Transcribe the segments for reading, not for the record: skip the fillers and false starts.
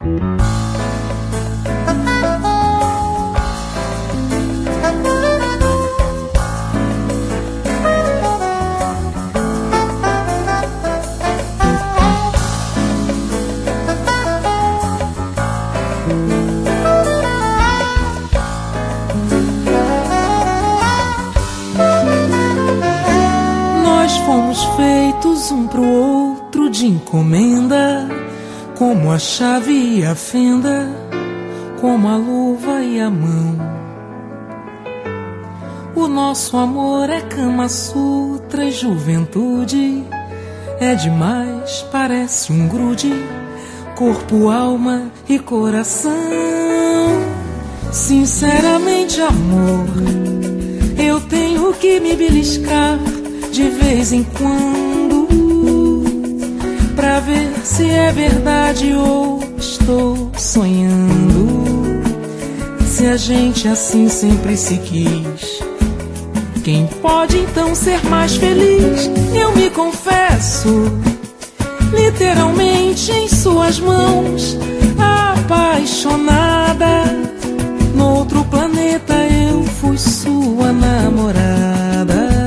Fomos feitos um pro outro de encomenda, como a chave e a fenda, como a luva e a mão. O nosso amor é Kama Sutra e juventude, é demais, parece um grude, corpo, alma e coração. Sinceramente, amor, eu tenho que me beliscar de vez em quando, pra ver se é verdade ou estou sonhando. Se a gente assim sempre se quis, quem pode então ser mais feliz? Eu me confesso, literalmente em suas mãos, apaixonada. No outro planeta eu fui sua namorada.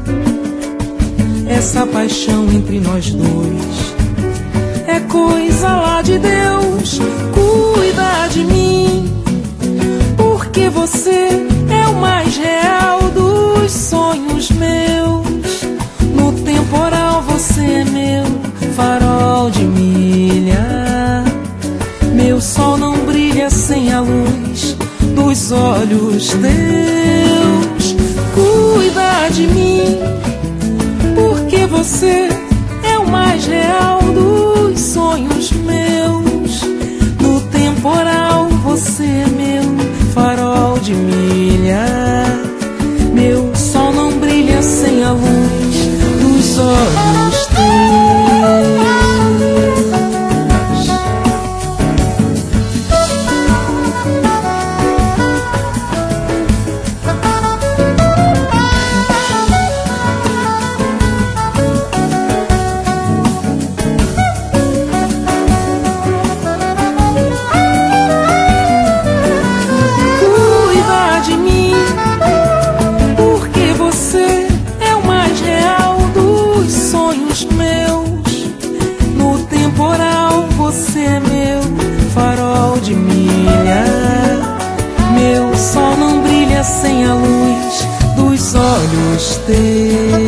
Essa paixão entre nós dois é coisa lá de Deus. Cuida de mim, porque você é o mais real dos sonhos meus. No temporal você é meu farol de milha. Meu sol não brilha sem a luz dos olhos teus. Cuida de mim, porque você é o mais real dos sonhos meus. No temporal você é meu farol de milha. Meu sol não brilha sem a luz dos olhos teus. Você é meu farol de milha. Meu sol não brilha sem a luz dos olhos teus.